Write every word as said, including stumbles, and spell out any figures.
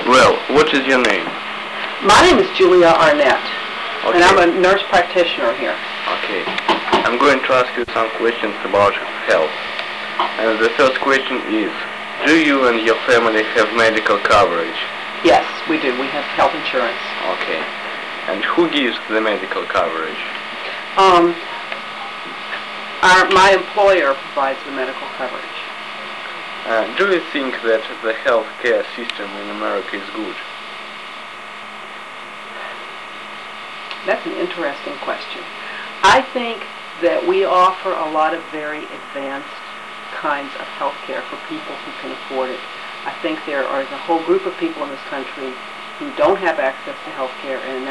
Well, what is your name? My name is Julia Arnett, Okay. and I'm a nurse practitioner here. Okay. I'm going to ask you some questions about health. And the first question is, do you and your family have medical coverage? Yes, we do. We have health insurance. Okay. And who gives the medical coverage? Um, our, my employer provides the medical coverage. Uh, do you think that the health care system in America is good? That's an interesting question. I think that we offer a lot of very advanced kinds of health care for people who can afford it. I think there is a whole group of people in this country who don't have access to health care, and